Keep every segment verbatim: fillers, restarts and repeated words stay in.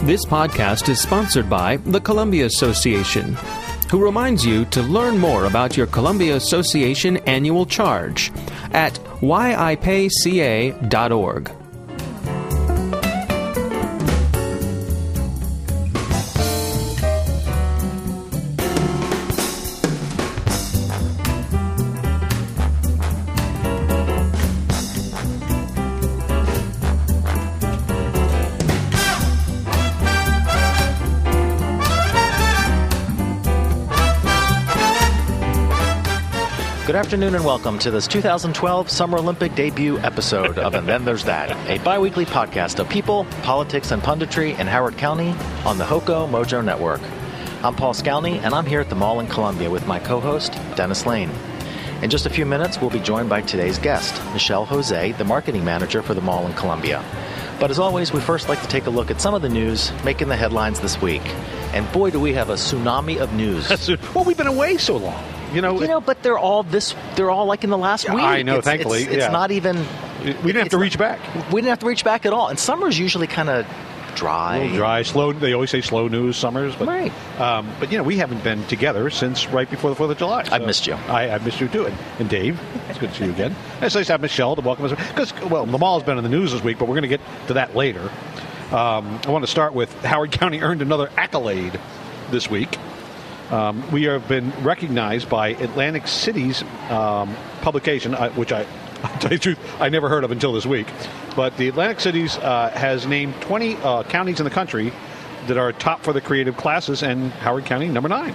This podcast is sponsored by the Columbia Association, who reminds you to learn more about your Columbia Association annual charge at y i pay c a dot org. Good afternoon and welcome to this two thousand twelve Summer Olympic debut episode of And Then There's That, a bi-weekly podcast of people, politics, and punditry in Howard County on the Hoco Mojo Network. I'm Paul Scowney, and I'm here at the Mall in Columbia with my co-host, Dennis Lane. In just a few minutes, we'll be joined by today's guest, Michelle Jose, the marketing manager for the Mall in Columbia. But as always, we first like to take a look at some of the news making the headlines this week. And boy, do we have a tsunami of news. Well, we've been away so long. You know, you know, but they're all this. They're all like in the last yeah, week. I know, it's, thankfully. It's, it's yeah. not even... We didn't have to reach not, back. We didn't have to reach back at all. And summer's usually kind of dry. A little dry, slow. They always say slow news summers. But, right. Um, but, you know, we haven't been together since right before the fourth of July. So I've missed you. I, I've missed you, too. And, and Dave, it's good to see you again. And it's nice to have Michelle to welcome us. Because, well, the mall's been in the news this week, but we're going to get to that later. Um, I want to start with Howard County earned another accolade this week. Um, we have been recognized by Atlantic City's um, publication, uh, which I, I'll tell you the truth, I never heard of until this week. But the Atlantic Cities uh, has named twenty uh, counties in the country that are top for the creative classes, and Howard County, number nine.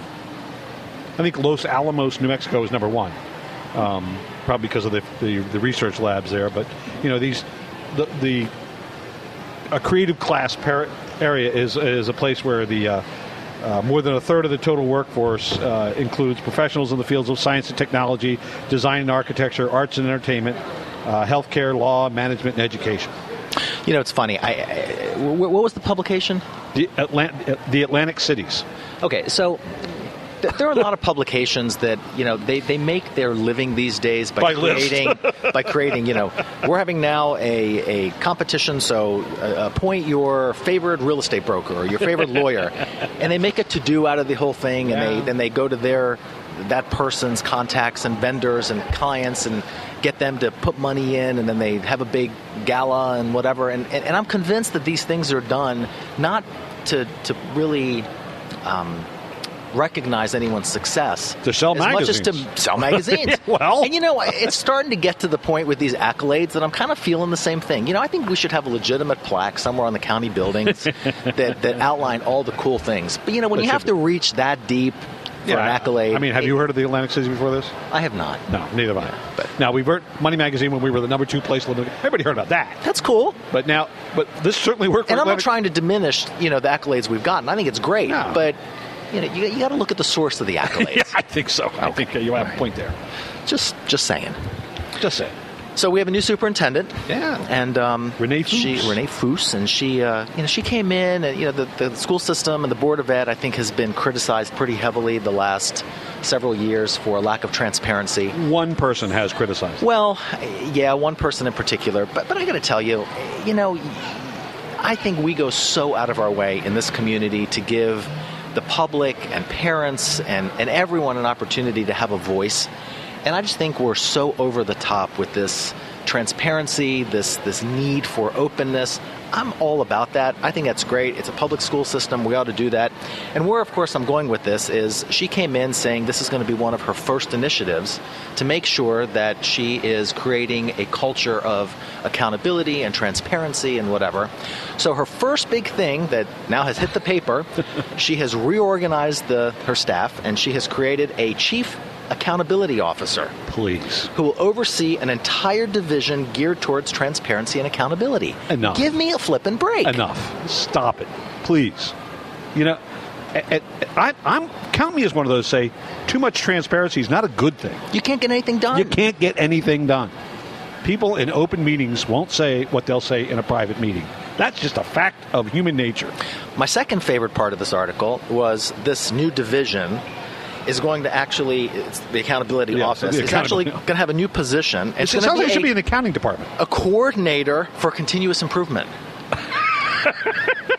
I think Los Alamos, New Mexico is number one, um, probably because of the, the the research labs there. But, you know, these the, the a creative class par- area is, is a place where the... Uh, Uh, more than a third of the total workforce uh, includes professionals in the fields of science and technology, design and architecture, arts and entertainment, uh, healthcare, law, management, and education. You know, it's funny. I, I, what was the publication? The, Atlant- the Atlantic Cities. Okay, so th- there are a lot of publications that, you know, they, they make their living these days by, by creating, by creating, you know, we're having now a, a competition, so uh, appoint your favorite real estate broker or your favorite lawyer, and they make a to-do out of the whole thing, and yeah. they then they go to their that person's contacts and vendors and clients and get them to put money in, and then they have a big gala and whatever, and, and, and I'm convinced that these things are done not to, to really... Um, recognize anyone's success to sell as magazines. much as to sell magazines. yeah, well, and you know, it's starting to get to the point with these accolades that I'm kind of feeling the same thing. You know, I think we should have a legitimate plaque somewhere on the county buildings that, that outline all the cool things. But you know, when that you have be. to reach that deep for yeah, an accolade, I mean, have it, you heard of the Atlantic Cities before this? I have not. No, neither have I. But now we were Money Magazine when we were the number two place. Everybody heard about that. That's cool. But now, but this certainly worked. For and I'm Atlantic- not trying to diminish, you know, the accolades we've gotten. I think it's great, no. but. You know, you, you got to look at the source of the accolades. yeah, I think so. I think uh, you have a point there. Just, just saying. Just saying. So we have a new superintendent. Yeah. And um, Renee Foos. She, Renee Foos, and she, uh, you know, she came in, and you know, the, the school system and the Board of Ed, I think, has been criticized pretty heavily the last several years for a lack of transparency. One person has criticized. Well, yeah, one person in particular. But, but I got to tell you, you know, I think we go so out of our way in this community to give the public and parents and, and everyone an opportunity to have a voice. And I just think we're so over the top with this transparency, this this need for openness. I'm all about that. I think that's great. It's a public school system. We ought to do that. And where, of course, I'm going with this is she came in saying this is going to be one of her first initiatives to make sure that she is creating a culture of accountability and transparency and whatever. So her first big thing that now has hit the paper, she has reorganized the her staff, and she has created a chief accountability officer. Please. Who will oversee an entire division geared towards transparency and accountability. Enough. Give me a flippin' break. Enough. Stop it. Please. You know, I, I, I'm count me as one of those say, too much transparency is not a good thing. You can't get anything done. You can't get anything done. People in open meetings won't say what they'll say in a private meeting. That's just a fact of human nature. My second favorite part of this article was this new division is going to actually, it's the accountability yeah, office, so is actually going to have a new position. It's it going sounds to like be it should a, be in the accounting department. A coordinator for continuous improvement.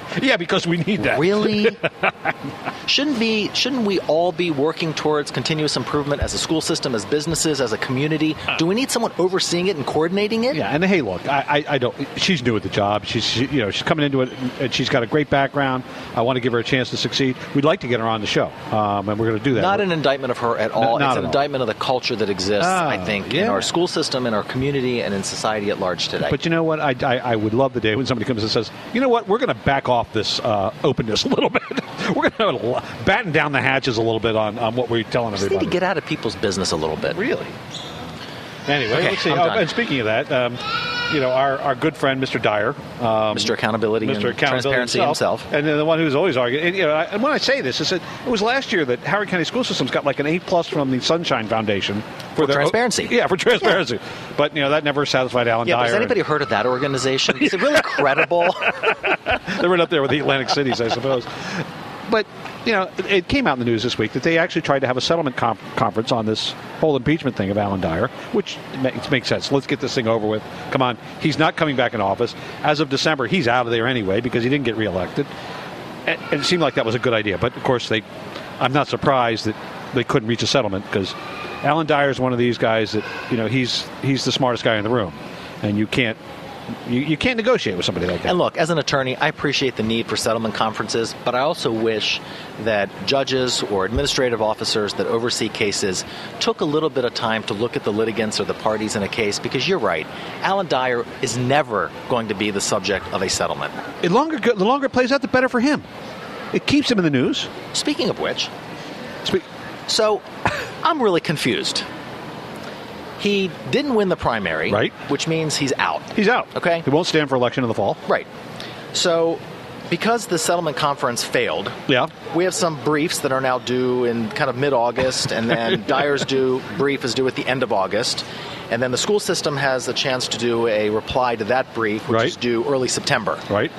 Yeah, because we need that. Really? Shouldn't be? Shouldn't we all be working towards continuous improvement as a school system, as businesses, as a community? Do we need someone overseeing it and coordinating it? Yeah, and hey, look, I, I, I don't. She's new at the job. She's, she, you know, she's coming into it, and she's got a great background. I want to give her a chance to succeed. We'd like to get her on the show, um, and we're going to do that. Not an indictment of her at all. No, it's an indictment of the culture that exists, oh, I think, yeah. in our school system, in our community, and in society at large today. But you know what? I, I, I would love the day when somebody comes and says, you know what, we're going to back off this uh, openness a little bit. We're going to batten down the hatches a little bit on, on what we're telling Just everybody. need to get out of people's business a little bit. Really? Anyway, Okay, let's see. I'm Oh, done. and speaking of that, um, you know, our, our good friend, Mister Dyer. Um, Mister Accountability Mister and Accountability Transparency himself. And then the one who's always arguing. And, you know, I, and when I say this, is that it was last year that Howard County School Systems got like an A plus from the Sunshine Foundation. For their- transparency. Yeah, for transparency. But, you know, that never satisfied Alan Yeah, but Dyer. has anybody heard of that organization? Is it really credible? They're right up there with the Atlantic Cities, I suppose. But, you know, it, it came out in the news this week that they actually tried to have a settlement com- conference on this whole impeachment thing of Alan Dyer, which makes, makes sense. Let's get this thing over with. Come on. He's not coming back in office. As of December, he's out of there anyway because he didn't get reelected. And, and it seemed like that was a good idea. But, of course, they, I'm not surprised that they couldn't reach a settlement because Alan Dyer is one of these guys that, you know, he's he's the smartest guy in the room. And you can't You, you can't negotiate with somebody like that. And look, as an attorney, I appreciate the need for settlement conferences, but I also wish that judges or administrative officers that oversee cases took a little bit of time to look at the litigants or the parties in a case, because you're right, Alan Dyer is never going to be the subject of a settlement. The longer, the longer it plays out, the better for him. It keeps him in the news. Speaking of which, Spe- so I'm really confused. He didn't win the primary, Right. which means he's out. He's out. Okay. He won't stand for election in the fall. Right. So because the settlement conference failed, Yeah. we have some briefs that are now due in kind of mid-August, and then Dyer's due brief is due at the end of August. And then the school system has a chance to do a reply to that brief, which Right. is due early September. Right.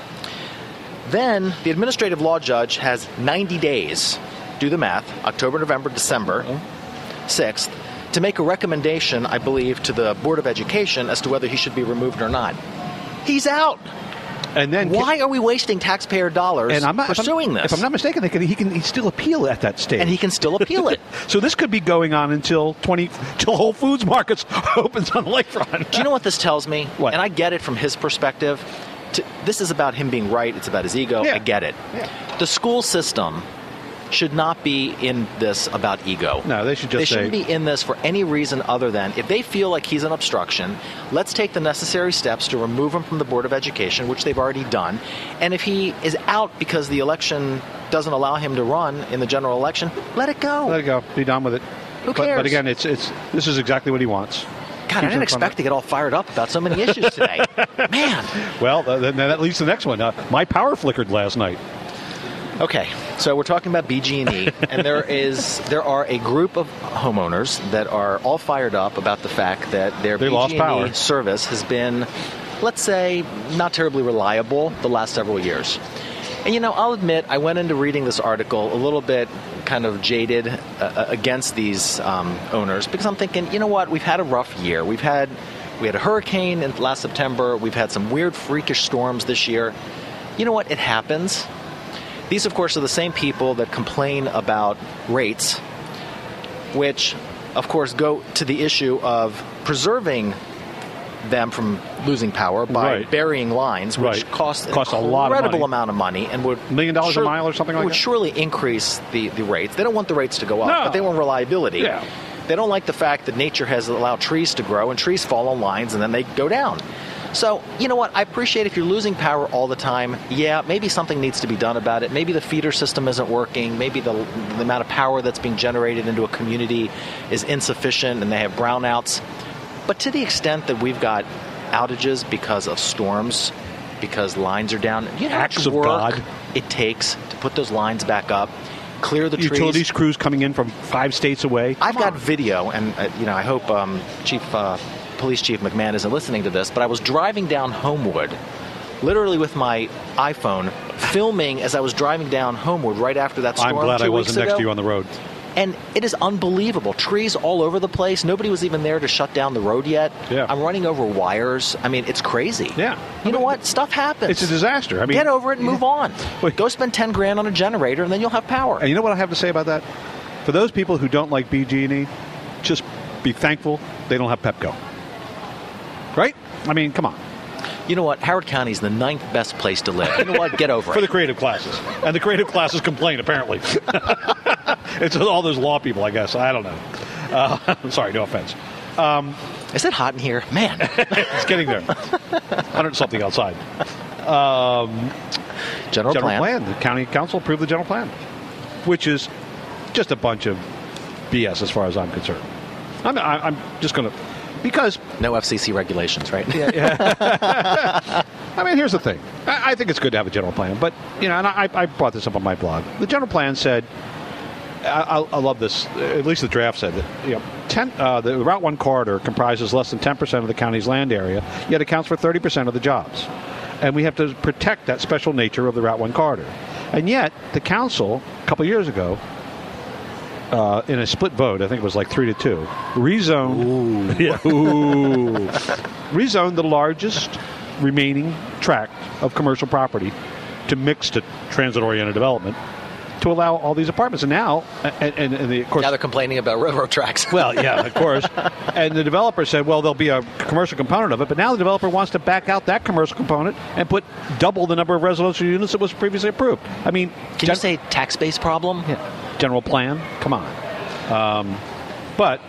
Then the administrative law judge has ninety days, do the math, October, November, December, sixth, to make a recommendation, I believe, to the Board of Education as to whether he should be removed or not. He's out. And then Why are we wasting taxpayer dollars and I'm not, pursuing if I'm, this? If I'm not mistaken, they can, he can he still appeal at that stage. And he can still appeal it. So this could be going on until twenty till Whole Foods Markets opens on the lakefront. Do you know what this tells me? What? And I get it from his perspective. To, this is about him being right. It's about his ego. Yeah. I get it. Yeah. The school system should not be in this about ego. No, they should just They say- shouldn't be in this for any reason other than if they feel like he's an obstruction, let's take the necessary steps to remove him from the Board of Education, which they've already done. And if he is out because the election doesn't allow him to run in the general election, let it go. Let it go. Be done with it. Who But, cares? but again, it's it's this is exactly what he wants. God, I didn't expect to get all fired up about so many issues today. Man. Well, uh, then that leads to the next one. Uh, my power flickered last night. Okay, so we're talking about B G and E, and there is there are a group of homeowners that are all fired up about the fact that their They lost B G and E power. service has been, let's say, not terribly reliable the last several years. And, you know, I'll admit, I went into reading this article a little bit kind of jaded uh, against these um, owners, because I'm thinking, you know what, we've had a rough year. We've had we had a hurricane in last September. We've had some weird, freakish storms this year. You know what, it happens. These, of course, are the same people that complain about rates, which, of course, go to the issue of preserving them from losing power by Right. burying lines, which Right. costs an Costs a lot of incredible money. amount of money and would Million dollars a sure- mile or something like would that? surely increase the, the rates. They don't want the rates to go up, No. but they want reliability. Yeah. They don't like the fact that nature has allowed trees to grow, and trees fall on lines and then they go down. So, you know what? I appreciate if you're losing power all the time, yeah, maybe something needs to be done about it. Maybe the feeder system isn't working. Maybe the, the amount of power that's being generated into a community is insufficient and they have brownouts. But to the extent that we've got outages because of storms, because lines are down, you know how Acts much of work God. it takes to put those lines back up, clear the trees. Utilities crews coming in from five states away. I've Come got on. video, and uh, you know, I hope um, Chief uh, Police Chief McMahon isn't listening to this, but I was driving down Homewood, literally with my iPhone, filming as I was driving down Homewood right after that storm. I'm glad two I weeks wasn't next ago. to you on the road. And it is unbelievable. Trees all over the place. Nobody was even there to shut down the road yet. Yeah. I'm running over wires. I mean, it's crazy. Yeah. You know what? Stuff happens. It's a disaster. I mean, get over it and move on. Wait. Go spend ten grand on a generator, and then you'll have power. And you know what I have to say about that? For those people who don't like B G and E, just be thankful they don't have Pepco. Right? I mean, come on. You know what? Howard County is the ninth best place to live. You know what? Get over For it. the creative classes. And the creative classes complain, apparently. It's all those law people, I guess. I don't know. Uh, sorry, no offense. Um, Is it hot in here? Man. it's getting there. one hundred something outside. Um, General, general plan. plan. The county council approved the general plan, which is just a bunch of B S as far as I'm concerned. I'm, I, I'm just going to, because... No F C C regulations, right? Yeah, yeah. I mean, here's the thing. I, I think it's good to have a general plan, but, you know, and I, I brought this up on my blog. The general plan said, I, I love this, at least the draft said that, you know, ten, uh, the Route one corridor comprises less than ten percent of the county's land area, yet accounts for thirty percent of the jobs. And we have to protect that special nature of the Route one corridor. And yet, the council, a couple years ago, uh, in a split vote, I think it was like three to two, rezoned, Ooh. Yeah, ooh, rezoned the largest remaining tract of commercial property to mixed to transit-oriented development to allow all these apartments. And now, and, and, and the, of course... Now they're complaining about railroad tracks. Well, yeah, of course. And the developer said, well, there'll be a commercial component of it, but now the developer wants to back out that commercial component and put double the number of residential units that was previously approved. I mean... Can gen- you say tax-based problem? Yeah. General plan? Come on. Um, but...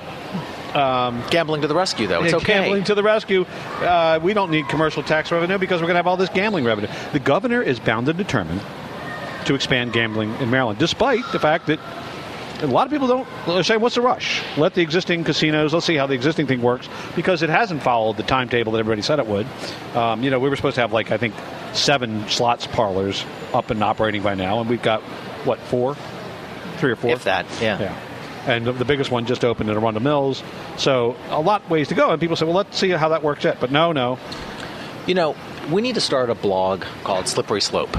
Um, gambling to the rescue, though. It's okay. Gambling to the rescue. Uh, we don't need commercial tax revenue because we're going to have all this gambling revenue. The governor is bound and determined to expand gambling in Maryland, despite the fact that a lot of people don't say, what's the rush? Let the existing casinos, let's see how the existing thing works, because it hasn't followed the timetable that everybody said it would. Um, you know, we were supposed to have, like, I think, seven slots parlors up and operating by now, and we've got, what, four? Three or four? If that, yeah. Yeah. And the biggest one just opened in Arundel Mills. So a lot of ways to go. And people say, well, let's see how that works yet. But no, no. You know, we need to start a blog called Slippery Slope.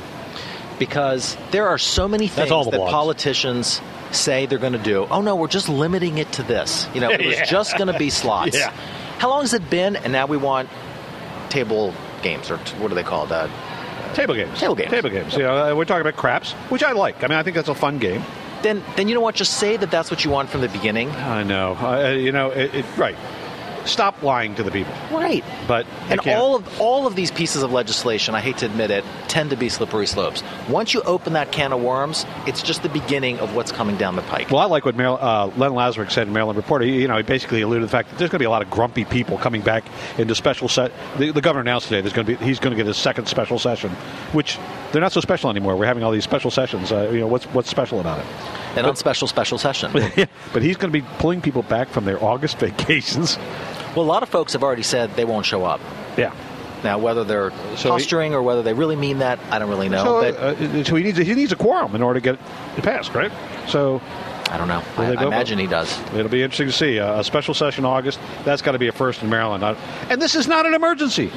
Because there are so many things that blogs. politicians say they're going to do. Oh, no, we're just limiting it to this. You know, it was yeah. just going to be slots. Yeah. How long has it been? And now we want table games, or what are they called? Uh, table games. Table games. Table games. You know, we're talking about craps, which I like. I mean, I think that's a fun game. Then, then you know what? Just say that that's what you want from the beginning. I know. Uh, you know, it, it, right. Stop lying to the people. Right. But and all of all of these pieces of legislation, I hate to admit it, tend to be slippery slopes. Once you open that can of worms, it's just the beginning of what's coming down the pike. Well, I like what Mar- uh, Len Lazarick said in Maryland Reporter. He, you know, he basically alluded to the fact that there's going to be a lot of grumpy people coming back into special set. The, the governor announced today there's going to be he's going to get his second special session, which they're not so special anymore. We're having all these special sessions. Uh, you know, what's what's special about it? An unspecial special session. But he's going to be pulling people back from their August vacations. Well, a lot of folks have already said they won't show up. Yeah. Now, whether they're so posturing he, or whether they really mean that, I don't really know. So, but, uh, so he needs a, he needs a quorum in order to get it passed, right? So I don't know. I, I imagine he does. It'll be interesting to see. Uh, a special session in August, that's got to be a first in Maryland. Uh, and this is not an emergency.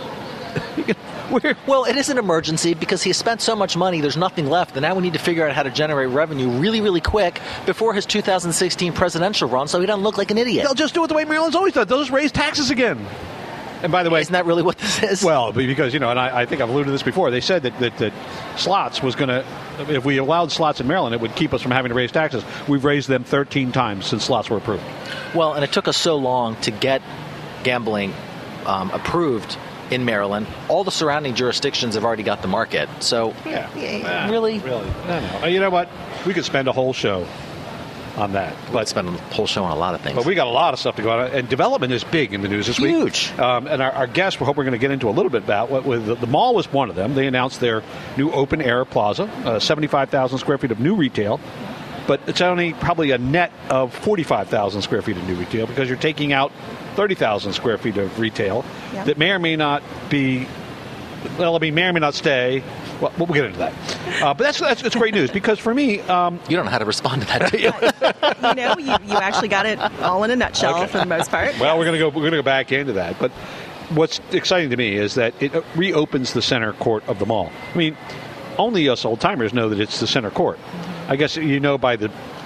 We're, well, it is an emergency because he has spent so much money, there's nothing left, and now we need to figure out how to generate revenue really, really quick before his two thousand sixteen presidential run so he doesn't look like an idiot. They'll just do it the way Maryland's always done. They'll just raise taxes again. And by the way... Isn't that really what this is? Well, because, you know, and I, I think I've alluded to this before, they said that, that, that slots was going to... If we allowed slots in Maryland, it would keep us from having to raise taxes. We've raised them thirteen times since slots were approved. Well, and it took us so long to get gambling um, approved in Maryland. All the surrounding jurisdictions have already got the market. So, yeah, yeah nah, really? Really? No, no. You know what? We could spend a whole show on that. We could spend a whole show on a lot of things. But we got a lot of stuff to go on. And development is big in the news this Huge. week. Huge. Um, and our, our guests, we hope we're going to get into a little bit about what with the, the mall was one of them. They announced their new open-air plaza, uh, seventy-five thousand square feet of new retail. But it's only probably a net of forty-five thousand square feet of new retail because you're taking out thirty thousand square feet of retail yeah. that may or may not be, well, I mean, may or may not stay. Well, we'll get into that. Uh, but that's, that's that's great news because for me... Um, you don't know how to respond to that, do you? you know, you, you actually got it all in a nutshell okay. for the most part. Well, we're going to go we're going to go back into that. But what's exciting to me is that it reopens the center court of the mall. I mean, only us old-timers know that it's the center court. I guess you know by the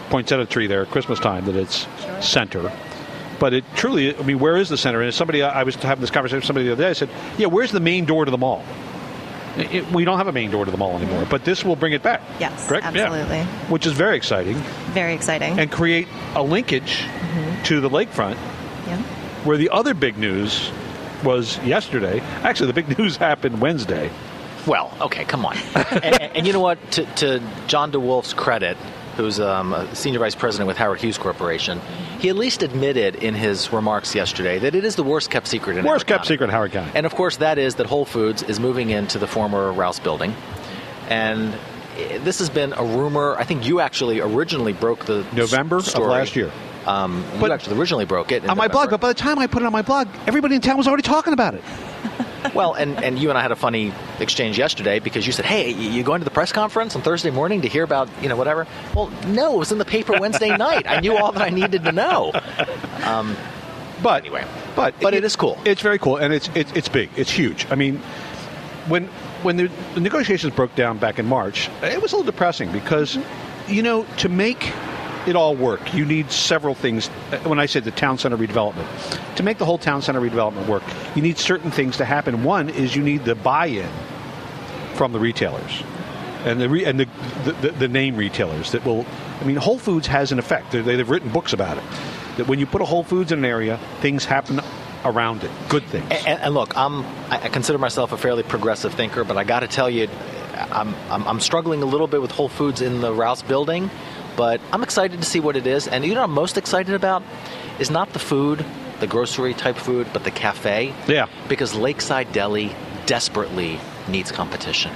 poinsettia tree there at Christmas time that it's sure. center. But it truly, I mean, where is the center? And somebody, I was having this conversation with somebody the other day. I said, yeah, where's the main door to the mall? It, we don't have a main door to the mall anymore, but this will bring it back. Yes, correct? absolutely. Yeah. Which is very exciting. Very exciting. And create a linkage mm-hmm. to the lakefront, yeah. where the other big news was yesterday. Actually, the big news happened Wednesday. Well, okay, come on. and, and, and you know what? To, to John DeWolf's credit, who's um, a senior vice president with Howard Hughes Corporation, he at least admitted in his remarks yesterday that it is the worst kept secret in worst Howard kept County. secret in Howard County. And of course, that is that Whole Foods is moving into the former Rouse building. And this has been a rumor. I think you actually originally broke the November story. of last year. Um, but you actually originally broke it in on my November. blog, but by the time I put it on my blog, everybody in town was already talking about it. Well, and, and you and I had a funny exchange yesterday because you said, hey, you going to the press conference on Thursday morning to hear about, you know, whatever? Well, no, it was in the paper Wednesday night. I knew all that I needed to know. Um, but anyway, but, but it, it is cool. It's very cool, and it's it, it's big. It's huge. I mean, when when the, the negotiations broke down back in March, it was a little depressing because, you know, to make it all work, you need several things. When I said the town center redevelopment, to make the whole town center redevelopment work, you need certain things to happen. One is you need the buy-in from the retailers and the re, and the, the the name retailers that will. I mean, Whole Foods has an effect. They, they've written books about it. That when you put a Whole Foods in an area, things happen around it. Good things. And, and look, I'm I consider myself a fairly progressive thinker, but I got to tell you, I'm, I'm I'm struggling a little bit with Whole Foods in the Rouse building. But I'm excited to see what it is. And you know what I'm most excited about is not the food, the grocery type food, but the cafe. Yeah. Because Lakeside Deli desperately needs competition.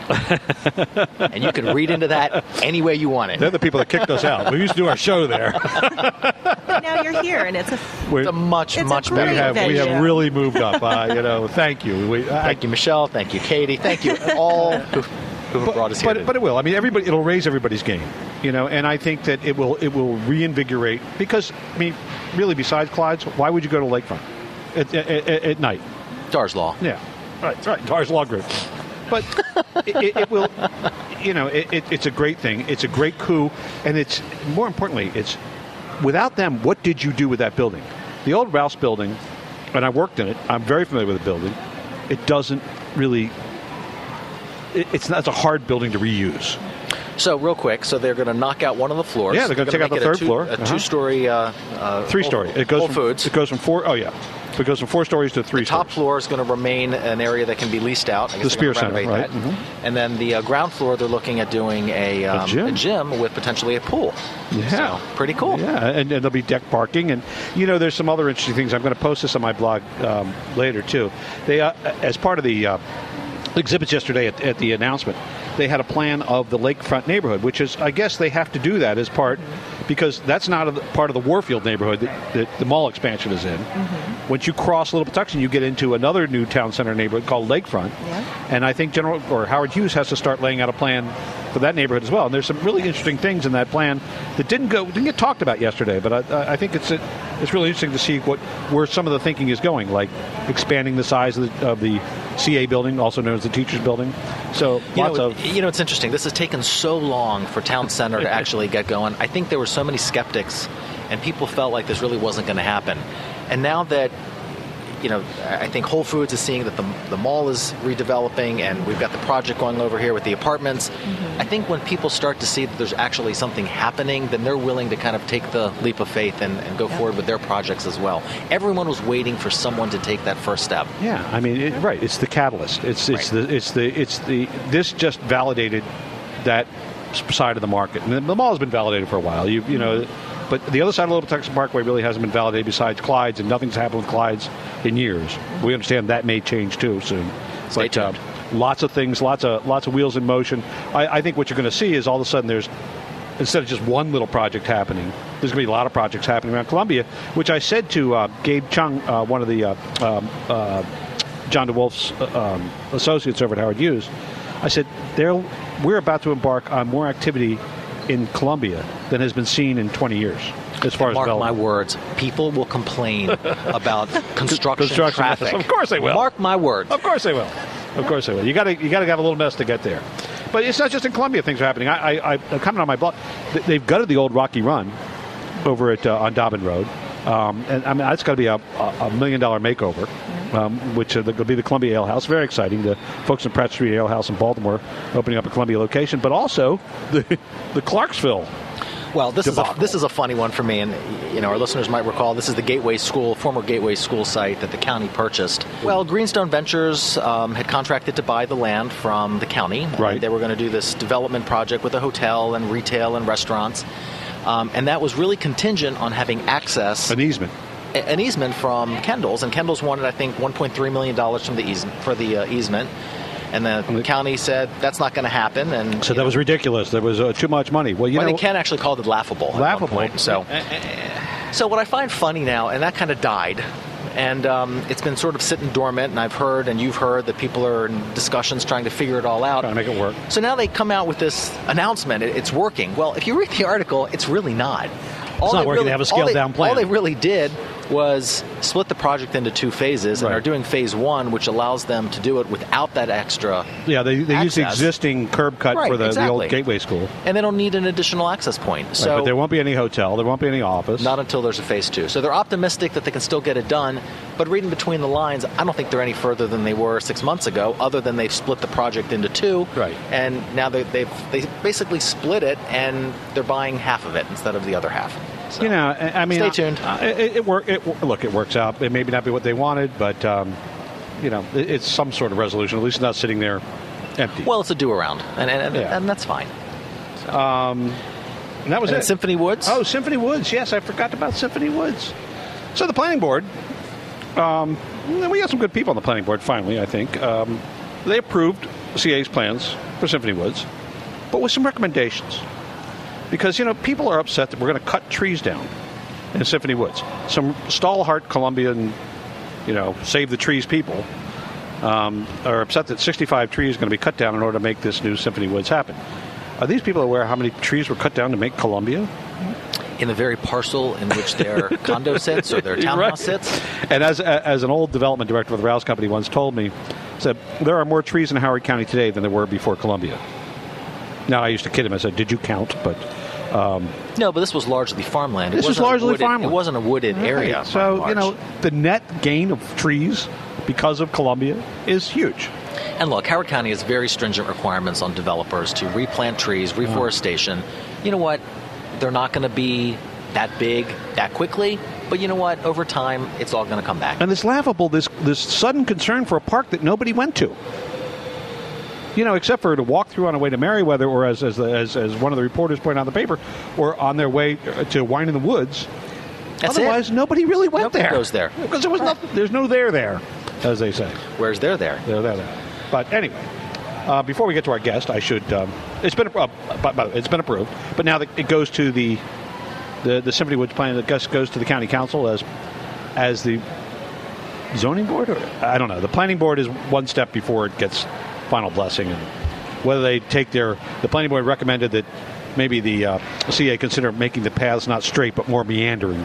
And you can read into that any way you want it. They're the people that kicked us out. We used to do our show there. But now you're here, and it's a, it's a much, it's much a better we have, venue. we have really moved up. Uh, you know, thank you. We, I, Thank you, Michelle. Thank you, Katie. Thank you all who, who but, brought us here. But, but it will. I mean, everybody. It'll raise everybody's game. You know, and I think that it will. It will reinvigorate because I mean, really, besides Clyde's, why would you go to Lakefront at, at, at, at night? Dar's Law. Yeah, right, right. Dar's Law Group. But it, it, it will. You know, it, it, it's a great thing. It's a great coup, and it's more importantly, it's without them. What did you do with that building? The old Rouse building, and I worked in it. I'm very familiar with the building. It doesn't really. It, it's not. It's a hard building to reuse. So real quick, so they're going to knock out one of the floors. Yeah, they're going to take out the third two, floor. A Uh-huh. two-story, uh, uh, three-story. Whole, It goes Whole from, Foods. It goes from four. Oh yeah, it goes from four stories to three. The top stories. floor is going to remain an area that can be leased out. I guess The Spear they're gonna Center, renovate right? that. Mm-hmm. And then the uh, ground floor, they're looking at doing a, um, A gym. a gym with potentially a pool. Yeah, So, pretty cool. Yeah, and, and there'll be deck parking, and you know, there's some other interesting things. I'm going to post this on my blog um, later too. They, uh, as part of the uh, exhibits yesterday at, at the announcement, they had a plan of the lakefront neighborhood, which is, I guess, they have to do that as part, because that's not a part of the Warfield neighborhood that, that the mall expansion is in. Mm-hmm. Once you cross Little Patuxent, you get into another new town center neighborhood called Lakefront, Yeah. and I think General or Howard Hughes has to start laying out a plan for that neighborhood as well. And there's some really interesting things in that plan that didn't go didn't get talked about yesterday, but I, I think it's a, it's really interesting to see what where some of the thinking is going, like expanding the size of the, of the C A building, also known as the Teachers Building. So You lots know, of you know, it's interesting. This has taken so long for Town Center to actually get going. I think there were so many skeptics, and people felt like this really wasn't going to happen. And now that, you know, I think Whole Foods is seeing that the, the mall is redeveloping, and we've got the project going over here with the apartments. Mm-hmm. I think when people start to see that there's actually something happening, then they're willing to kind of take the leap of faith and, and go Yeah. forward with their projects as well. Everyone was waiting for someone to take that first step. Yeah, I mean, it, right. It's the catalyst. It's it's Right. the it's the it's the this just validated that side of the market, and the mall has been validated for a while. You you know, but the other side of Little Patuxent Parkway really hasn't been validated besides Clyde's, and nothing's happened with Clyde's in years. We understand that may change too soon. Stay but, uh, tuned. lots of things, lots of lots of wheels in motion. I, I think what you're going to see is all of a sudden there's, instead of just one little project happening, there's going to be a lot of projects happening around Columbia, which I said to uh, Gabe Chung, uh, one of the uh, um, uh, John DeWolf's uh, um, associates over at Howard Hughes. I said, "There, we're about to embark on more activity in Columbia than has been seen in twenty years, as far as Mark my development." words, people will complain about construction, Construction, traffic. of course they will. Mark my words. Of course they will. Of course they will. You got to you got to have a little mess to get there. But it's not just in Columbia things are happening. I, I, I'm coming on my blog. They've gutted the old Rocky Run over at uh, on Dobbin Road. Um, and I mean, that's got to be a, a million dollar makeover, um, which uh, will be the Columbia Ale House. Very exciting. The folks in Pratt Street Ale House in Baltimore opening up a Columbia location, but also the, the Clarksville. Well, this debacle. is a, this is a funny one for me, and you know our listeners might recall this is the Gateway School, former Gateway School site that the county purchased. Well, Greenstone Ventures um, had contracted to buy the land from the county. Right. They were going to do this development project with a hotel and retail and restaurants. Um, and that was really contingent on having access. An easement. A, an easement from Kendall's. And Kendall's wanted, I think, one point three million dollars from the easement, for the uh, easement. And the and county said, that's not going to happen. And So that know, was ridiculous. There was uh, too much money. Well, you well, know, I think Ken actually called it laughable. Laughable. At one point. So, so what I find funny now, and that kind of died, and um, it's been sort of sitting dormant, and I've heard, and you've heard, that people are in discussions trying to figure it all out. Trying to make it work. So now they come out with this announcement. It, it's working. Well, if you read the article, it's really not. All it's not they working. Really, they have a scaled-down plan. All they really did was split the project into two phases, and right. are doing phase one, which allows them to do it without that extra Yeah, they, they use the access. existing curb cut Right, for the, exactly. the old Gateway School. And they don't need an additional access point. So right, but there won't be any hotel. There won't be any office. Not until there's a phase two. So they're optimistic that they can still get it done. But reading between the lines, I don't think they're any further than they were six months ago, other than they've split the project into two. Right. And now they, they've they basically split it, and they're buying half of it instead of the other half. So, you know, I, I mean, stay tuned. Uh, it, it, work, it look, it works out. It may not be what they wanted, but um, you know, it, it's some sort of resolution. At least it's not sitting there empty. Well, it's a do around, and and, Yeah. and that's fine. So. Um, and that was and it. Symphony Woods. Oh, Symphony Woods. Yes, I forgot about Symphony Woods. So the planning board. Um, we got some good people on the planning board. Finally, I think um, they approved C A's plans for Symphony Woods, but with some recommendations. Because, you know, people are upset that we're going to cut trees down in Symphony Woods. Some stalwart Columbian, you know, save the trees people um, are upset that sixty-five trees are going to be cut down in order to make this new Symphony Woods happen. Are these people aware how many trees were cut down to make Columbia? In the very parcel in which their condo sits or their townhouse Right. sits. And as as an old development director for the Rouse Company once told me, said, there are more trees in Howard County today than there were before Columbia. Now, I used to kid him. I said, did you count? But um, No, but this was largely farmland. It This was wasn't a largely wooded- farmland. It wasn't a wooded area. Right. So, by you and know, large. the net gain of trees because of Columbia is huge. And look, Howard County has very stringent requirements on developers to replant trees, reforestation. You know what? They're not going to be that big that quickly, but you know what? Over time, it's all going to come back. And it's laughable, this this sudden concern for a park that nobody went to. You know, except for to walk through on the way to Merriweather, or as as, the, as as one of the reporters pointed out in the paper, or on their way to Wine in the Woods. That's Otherwise, it. nobody really went Nobody there. goes there. Because there was nothing, there's no there there, as they say. Where's there there? There, there, there. But anyway, uh, before we get to our guest, I should. Um, it's been uh, but, but it's been approved, but now that it goes to the the the Symphony Woods plan. That goes to the county council as as the zoning board, or I don't know. The planning board is one step before it gets final blessing, and whether they take their the planning board recommended that maybe the uh, C A consider making the paths not straight but more meandering.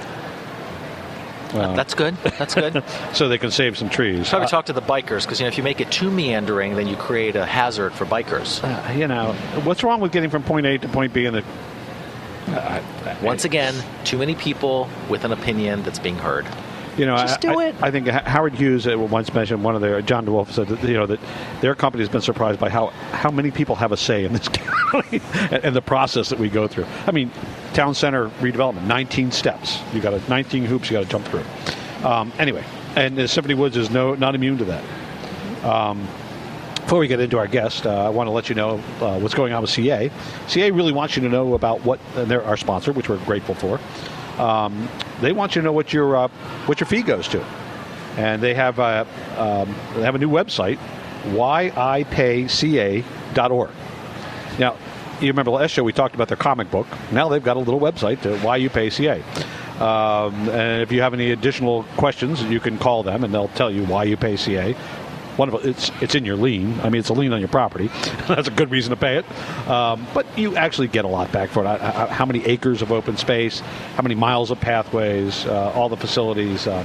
Uh, That's good. That's good. so they can save some trees. Probably Uh, talk to the bikers, because you know if you make it too meandering, then you create a hazard for bikers. Uh, you know, what's wrong with getting from point A to point B in the... Uh, Once again, too many people with an opinion that's being heard. You know, Just I, do I, it. I think H- Howard Hughes uh, once mentioned, one of their, John DeWolf said that, you know, that their company has been surprised by how, how many people have a say in this county and, and the process that we go through. I mean, town center redevelopment, nineteen steps. You got a nineteen hoops you got to jump through. Um, anyway, and uh, Symphony Woods is no not immune to that. Um, Before we get into our guest, uh, I want to let you know uh, what's going on with C A. C A really wants you to know about what and they're our sponsor, which we're grateful for. Um, they want you to know what your uh, what your fee goes to, and they have uh, um, they have a new website, why I pay C A dot org. Now, you remember last show we talked about their comic book. Now they've got a little website to why you pay C A. Um, and if you have any additional questions, you can call them, and they'll tell you why you pay C A. One of it's it's in your lien. I mean, it's a lien on your property. That's a good reason to pay it. Um, but you actually get a lot back for it. I, I, how many acres of open space? How many miles of pathways? Uh, all the facilities. Um,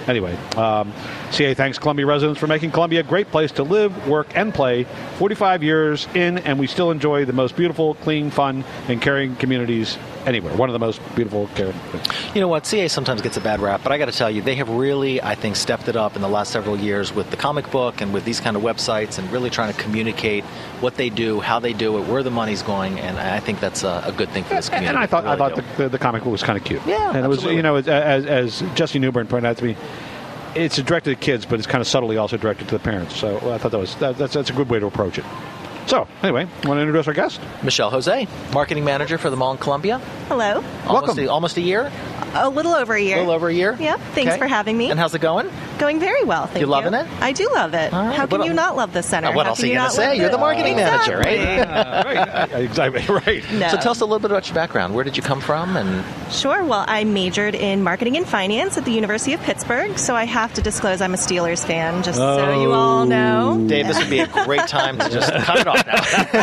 Anyway, um, C A thanks Columbia residents for making Columbia a great place to live, work, and play. forty-five years in, and we still enjoy the most beautiful, clean, fun, and caring communities anywhere. One of the most beautiful, caring. You know what? C A sometimes gets a bad rap, but I got to tell you, they have really, I think, stepped it up in the last several years with the comic book and with these kind of websites and really trying to communicate what they do, how they do it, where the money's going, and I think that's a, a good thing for this community. And I thought really I thought do. the, the, the comic book was kind of cute. Yeah, and it was, absolutely. you know, as, as Jesse Newbern pointed out to me, it's directed at kids, but it's kind of subtly also directed to the parents. So well, I thought that was that, that's that's a good way to approach it. So anyway, want to introduce our guest? Michelle Jose, marketing manager for the mall in Columbia. Hello. Almost Welcome. A, almost a year. A little over a year. A little over a year. Yep. Thanks Okay. for having me. And how's it going? Going very well. Thank You you. loving it? I do love it. All right. How can What you el- not love the center? Uh, what How else can are you you going not to say? love You're the it? marketing manager, right? Exactly. Uh, right, exactly right. No. So tell us a little bit about your background. Where did you come from? And Sure. Well, I majored in marketing and finance at the University of Pittsburgh, so I have to disclose I'm a Steelers fan, just so you all know. Dave, this would be a great time to just cut it off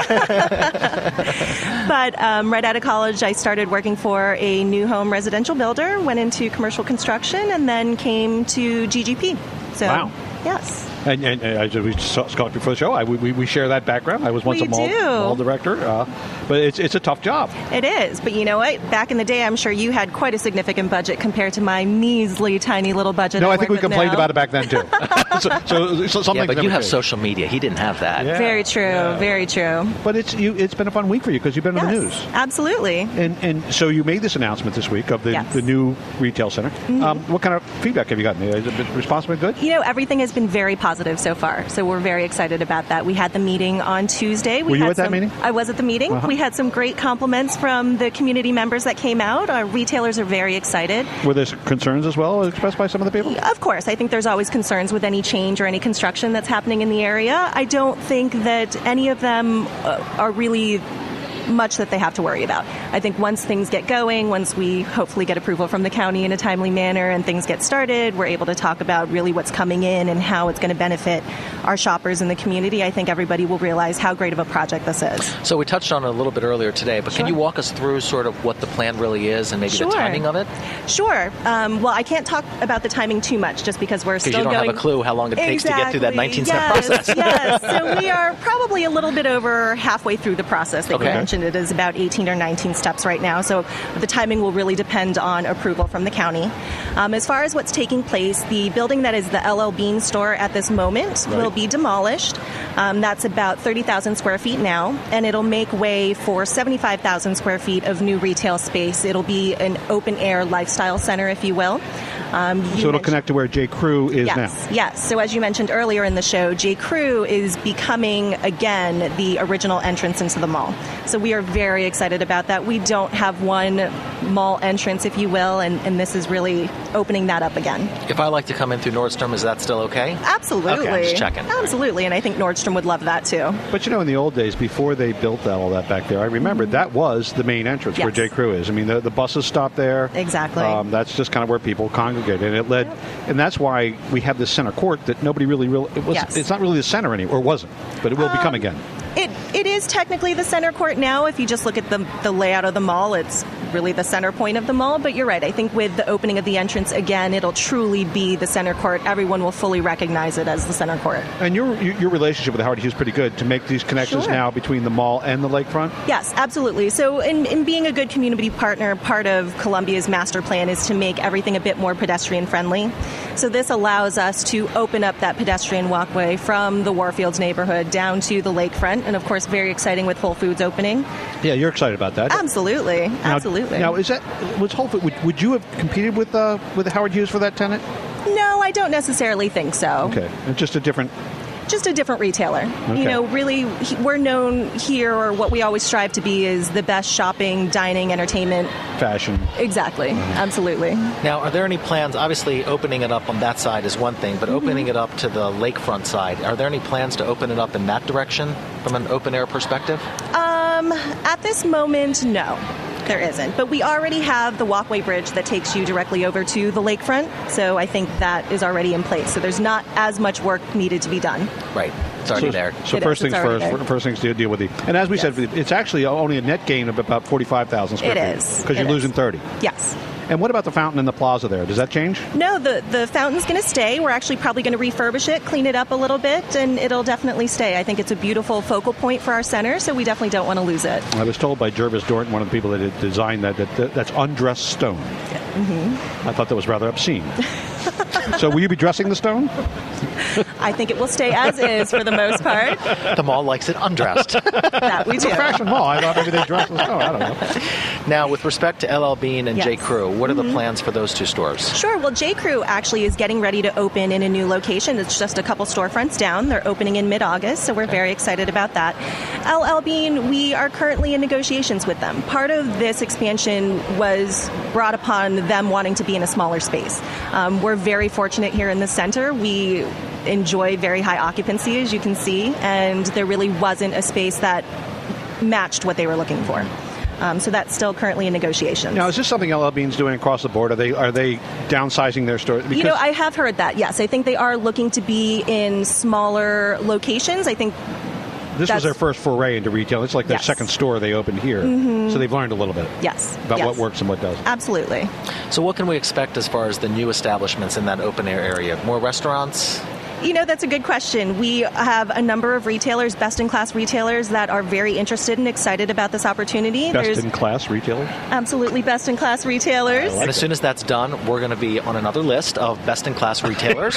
now. But um, right out of college, I started working for a new home residential builder, went into commercial construction, and then came to G G P. So, Wow. yes. And, and, and as we talked before the show, I, we, we share that background. I was once We a mall, do. mall director, uh, but it's it's a tough job. It is, but you know what? Back in the day, I'm sure you had quite a significant budget compared to my measly, tiny little budget. No, I I think we work with complained now. about it back then too. so, so, so something. Yeah, but you have social media. He didn't have that. Yeah. Very true. Yeah. Very true. But it's you. It's been a fun week for you because you've been in Yes, the news. absolutely. And and so you made this announcement this week of the, Yes. the new retail center. Um, what kind of feedback have you gotten? Has it been response been good? You know, everything has been very positive so far, so we're very excited about that. We had the meeting on Tuesday. We Were you had at that some- meeting? I was at the meeting. Uh-huh. We had some great compliments from the community members that came out. Our retailers are very excited. Were there concerns as well expressed by some of the people? Of course, I think there's always concerns with any change or any construction that's happening in the area. I don't think that any of them uh, are really much that they have to worry about. I think once things get going, once we hopefully get approval from the county in a timely manner and things get started, we're able to talk about really what's coming in and how it's going to benefit our shoppers in the community. I think everybody will realize how great of a project this is. So we touched on it a little bit earlier today, but can Sure. you walk us through sort of what the plan really is and maybe Sure. the timing of it? Sure. Um, well, I can't talk about the timing too much just because we're Because still you don't going... have a clue how long it takes exactly. to get through that nineteen-step yes, process. Yes, so we are probably a little bit over halfway through the process that Okay. you mentioned. It is about eighteen or nineteen steps right now, so the timing will really depend on approval from the county. Um, as far as what's taking place, the building that is the L L Bean store at this moment Right. will be demolished. Um, that's about thirty thousand square feet now, and it'll make way for seventy-five thousand square feet of new retail space. It'll be an open-air lifestyle center, if you will. Um, you So it'll mentioned- connect to where J. Crew is Yes, now. yes. So as you mentioned earlier in the show, J. Crew is becoming, again, the original entrance into the mall. So we are very excited about that. We don't have one mall entrance, if you will, and, and this is really opening that up again. If I like to come in through Nordstrom, is that still okay? Absolutely. Okay, just checking. Absolutely, and I think Nordstrom would love that too. But you know, in the old days, before they built that, all that back there, I remember that was the main entrance where Mm-hmm. Yes. J. Crew is. I mean, the, the buses stop there. Exactly. Um, that's just kind of where people congregate, and it led, and that's why we have this center court that nobody really, really. It was. Yes. It's not really the center anymore, or wasn't, but it will become Um, again. It it is technically the center court now. If you just look at the the layout of the mall, it's really the center point of the mall. But you're right. I think with the opening of the entrance again, it'll truly be the center court. Everyone will fully recognize it as the center court. And your your your relationship with Howard Hughes is pretty good to make these connections Sure. now between the mall and the lakefront. Yes, absolutely. So in, in being a good community partner, part of Columbia's master plan is to make everything a bit more pedestrian friendly. So this allows us to open up that pedestrian walkway from the Warfields neighborhood down to the lakefront. And of course, very exciting with Whole Foods opening. Yeah, you're excited about that. Absolutely. Now- Absolutely. Now, is that was Whole Foods? Would, would you have competed with uh, with Howard Hughes for that tenant? No, I don't necessarily think so. Okay, it's just a different. Just a different retailer. Okay. You know, really, he- we're known here, or what we always strive to be, is the best shopping, dining, entertainment. Fashion. Exactly. Absolutely. Now, are there any plans? Obviously, opening it up on that side is one thing, but Mm-hmm. opening it up to the lakefront side, are there any plans to open it up in that direction from an open air perspective? Um, at this moment, no. There isn't. But we already have the walkway bridge that takes you directly over to the lakefront, so I think that is already in place. So there's not as much work needed to be done. Right. It's already so, there. So It first is. It's things already first. there. First things to deal with the. And as we Yes. said, it's actually only a net gain of about forty-five thousand square It feet is. because It you're is. losing thirty. Yes. And what about the fountain in the plaza there? Does that change? No, the, the fountain's going to stay. We're actually probably going to refurbish it, clean it up a little bit, and it'll definitely stay. I think it's a beautiful focal point for our center, so we definitely don't want to lose it. I was told by Jervis Dorton, one of the people that had designed that, that, that that's undressed stone. Mm-hmm. I thought that was rather obscene. So will you be dressing the stone? I think it will stay as is for the most part. The mall likes it undressed. That we do. It's a fashion mall. I thought maybe they dressed the stone. I don't know. Now, with respect to L L Bean and Yes. J. Crew, what are Mm-hmm. the plans for those two stores? Sure. Well, J. Crew actually is getting ready to open in a new location. It's just a couple storefronts down. They're opening in mid-August, so we're very excited about that. L L Bean, we are currently in negotiations with them. Part of this expansion was brought upon them wanting to be in a smaller space. Um, we're very fortunate here in the center. We enjoy very high occupancy, as you can see, and there really wasn't a space that matched what they were looking for. Um, so that's still currently in negotiations. Now, is this something L L Bean's doing across the board? Are they are they downsizing their store? Because You know, I have heard that, yes. I think they are looking to be in smaller locations. I think this was that's- their first foray into retail. It's like their Yes. second store they opened here. Mm-hmm. So they've learned a little bit yes. about yes. what works and what doesn't. Absolutely. So what can we expect as far as the new establishments in that open air area? More restaurants? You know, that's a good question. We have a number of retailers, best-in-class retailers, that are very interested and excited about this opportunity. Best There's in class retailers? absolutely best-in-class retailers. And as soon as that's done, we're going to be on another list of best-in-class retailers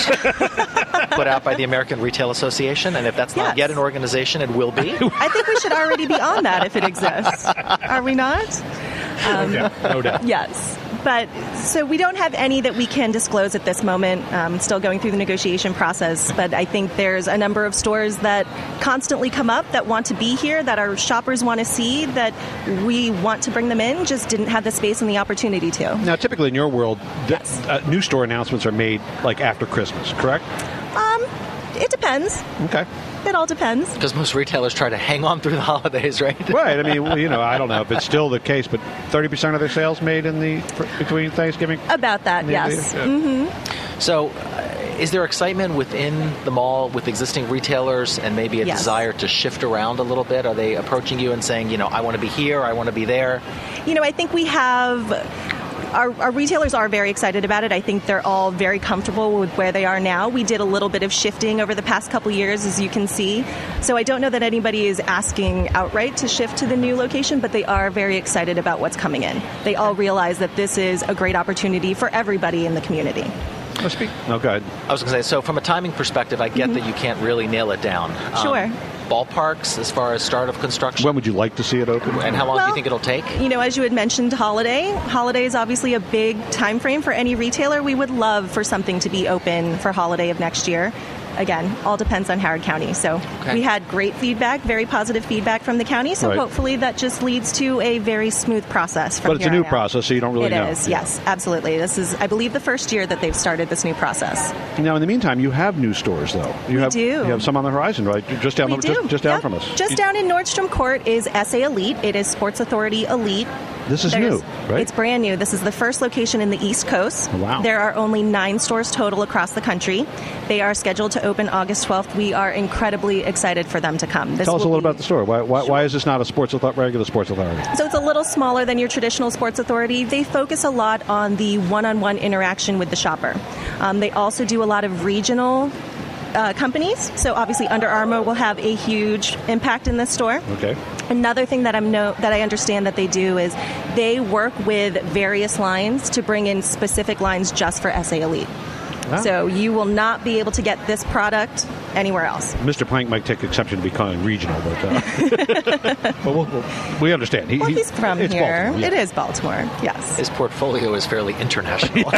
put out by the American Retail Association. And if that's not Yes. yet an organization, it will be. I think we should already be on that if it exists. Are we not? Um, Yeah, no doubt. Yes. But so we don't have any that we can disclose at this moment. Um, still going through the negotiation process. But I think there's a number of stores that constantly come up that want to be here, that our shoppers want to see, that we want to bring them in, just didn't have the space and the opportunity to. Now, typically in your world, th- Yes. uh, new store announcements are made like after Christmas, correct? Um, it depends. Okay. It all depends. Because most retailers try to hang on through the holidays, right? Right. I mean, well, you know, I don't know if it's still the case, but thirty percent of their sales made in the between Thanksgiving. About that, Yeah, yes. yeah. Mm-hmm. So, uh, is there excitement within the mall with existing retailers and maybe a Yes. desire to shift around a little bit? Are they approaching you and saying, you know, I want to be here, I want to be there? You know, I think we have. Our, our retailers are very excited about it. I think they're all very comfortable with where they are now. We did a little bit of shifting over the past couple years, as you can see. So I don't know that anybody is asking outright to shift to the new location, but they are very excited about what's coming in. They all realize that this is a great opportunity for everybody in the community. Oh, speak. No, go ahead. I was going to say, so from a timing perspective, I get that you can't really nail it down. Um, Sure. Ballparks as far as start of construction? When would you like to see it open? And how long do you Well, think it'll take? You know, as you had mentioned, holiday. Holiday is obviously a big time frame for any retailer. We would love for something to be open for holiday of next year. Again, all depends on Howard County. So Okay. we had great feedback, very positive feedback from the county. So Right. hopefully that just leads to a very smooth process from But it's a here new on out. process, so you don't really It know. is, yes, absolutely. This is, I believe, the first year that they've started this new process. Now, in the meantime, you have new stores, though. You We have, do. You have some on the horizon, right? Just down, We the, do. just, just down Yep. from us. Just You- down in Nordstrom Court is S A Elite. It is Sports Authority Elite. This is There's- new, right? It's brand new. This is the first location in the East Coast. Wow. There are only nine stores total across the country. They are scheduled to open August twelfth. We are incredibly excited for them to come. This Tell us a will little be- about the store. Why, why, Sure. why is this not a sports authority, regular sports authority? So it's a little smaller than your traditional Sports Authority. They focus a lot on the one-on-one interaction with the shopper. Um, they also do a lot of regional uh, companies. So obviously Under Armour will have a huge impact in this store. Okay. Another thing that I'm know that I understand that they do is they work with various lines to bring in specific lines just for S A Elite. Ah. So you will not be able to get this product anywhere else. Mister Plank might take exception to be calling regional, but, uh, but we'll, we'll, we understand. He, Well, he- he's from it's here. Baltimore, yeah. It is Baltimore. Yes. His portfolio is fairly international.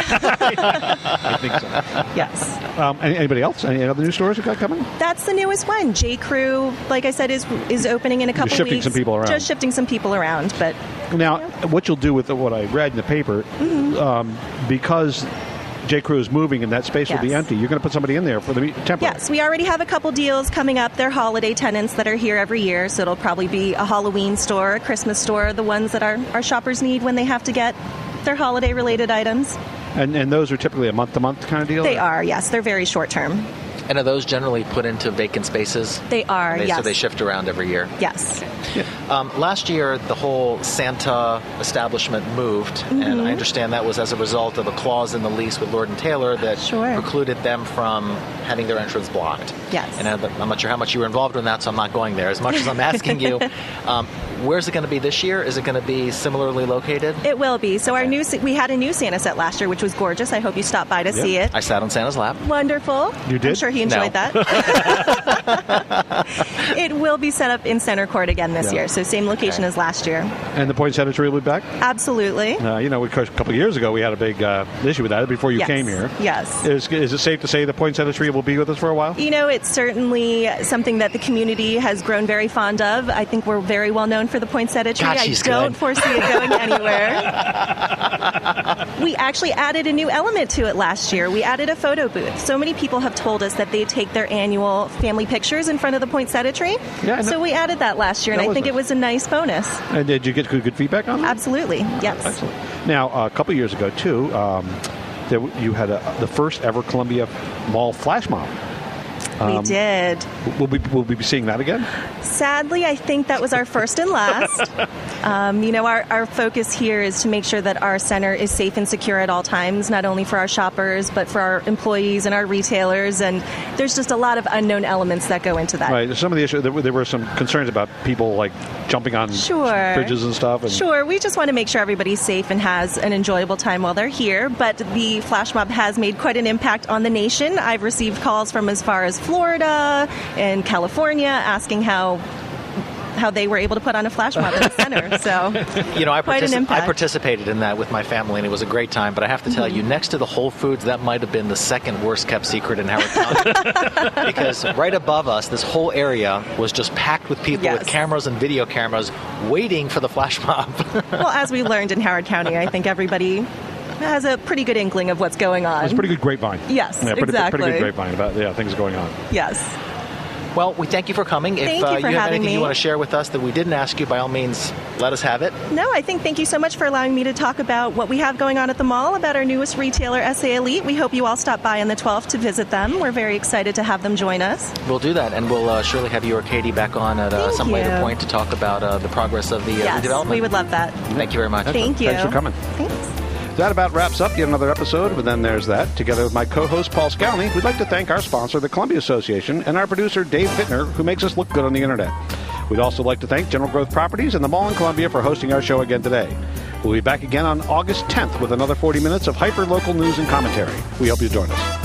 I think so. Yes. Um, any- anybody else? Any other new stores you got coming? That's the newest one. J. Crew, like I said, is is opening in a couple shifting weeks. some people around. Just shifting some people around, but Now, what you'll do with the, what I read in the paper, Mm-hmm. um, because J. Crew is moving and that space will be Yes. empty, you're going to put somebody in there for the temporary. yes, we already have a couple deals coming up. They're holiday tenants that are here every year, so it'll probably be a Halloween store, a Christmas store, the ones that our, our shoppers need when they have to get their holiday-related items. And, and those are typically a month-to-month kind of deal? They are, yes. They're very short-term. And are those generally put into vacant spaces? They are, they, yes. So they shift around every year? Yes. Um, last year, the whole Santa establishment moved, mm-hmm. and I understand that was as a result of a clause in the lease with Lord and Taylor that sure. precluded them from having their entrance blocked. Yes. And I'm not sure how much you were involved in that, so I'm not going there. As much as I'm asking you, um, where's it going to be this year? Is it going to be similarly located? It will be. So okay. our new we had a new Santa set last year, which was gorgeous. I hope you stopped by to yeah. see it. I sat on Santa's lap. Wonderful. You did? I'm sure he enjoyed no. that. It will be set up in Center Court again this yeah. year, so same location okay. as last year. And the poinsettia tree will be back? Absolutely. Uh, you know, of course, a couple of years ago, we had a big uh, issue with that before you yes. came here. Yes. Is, is it safe to say the poinsettia tree will be with us for a while? You know, it's certainly something that the community has grown very fond of. I think we're very well known for the poinsettia tree. God, I she's don't good. foresee it going anywhere. We actually added a new element to it last year. We added a photo booth. So many people have told us that they take their annual family pictures in front of the poinsettia tree. Yeah, so we added that last year, and I think nice. it was a nice bonus. And did you get good, good feedback on that? Absolutely, yes. Excellent. Now, uh, a couple of years ago, too, um, there, you had a, the first ever Columbia Mall flash mob. We Um, did. Will we, will we be seeing that again? Sadly, I think that was our first and last. Um, you know, our, our focus here is to make sure that our center is safe and secure at all times, not only for our shoppers, but for our employees and our retailers. And there's just a lot of unknown elements that go into that. Right. Some of the issues, there, were- there were some concerns about people, like, jumping on Sure. bridges and stuff. And Sure. We just want to make sure everybody's safe and has an enjoyable time while they're here. But the flash mob has made quite an impact on the nation. I've received calls from as far as Florida and California asking how how they were able to put on a flash mob in the center. So, you know, I, quite an partici- impact. I participated in that with my family, and it was a great time. But I have to tell mm-hmm. you, next to the Whole Foods, that might have been the second worst kept secret in Howard County. Because right above us, this whole area was just packed with people yes. with cameras and video cameras waiting for the flash mob. Well, as we learned in Howard County, I think everybody has a pretty good inkling of what's going on. It's a pretty good grapevine. Yes, yeah, pretty, exactly. Pretty good grapevine about yeah things going on. Yes. Well, we thank you for coming. Thank if uh, you for you have having anything me. you want to share with us that we didn't ask you, by all means, let us have it. No, I think thank you so much for allowing me to talk about what we have going on at the mall, about our newest retailer, S A Elite. We hope you all stop by on the twelfth to visit them. We're very excited to have them join us. We'll do that, and we'll uh, surely have you or Katie back on at uh, Thank some you. later point to talk about uh, the progress of the uh, Yes, redevelopment. we would love that. Thank you very much. Thank you. Thanks for coming. Thanks. That about wraps up yet another episode, but then there's that. Together with my co-host Paul Scowney, we'd like to thank our sponsor, the Columbia Association, and our producer, Dave Fittner, who makes us look good on the internet. We'd also like to thank General Growth Properties and the Mall in Columbia for hosting our show again today. We'll be back again on August tenth with another forty minutes of hyper-local news and commentary. We hope you join us.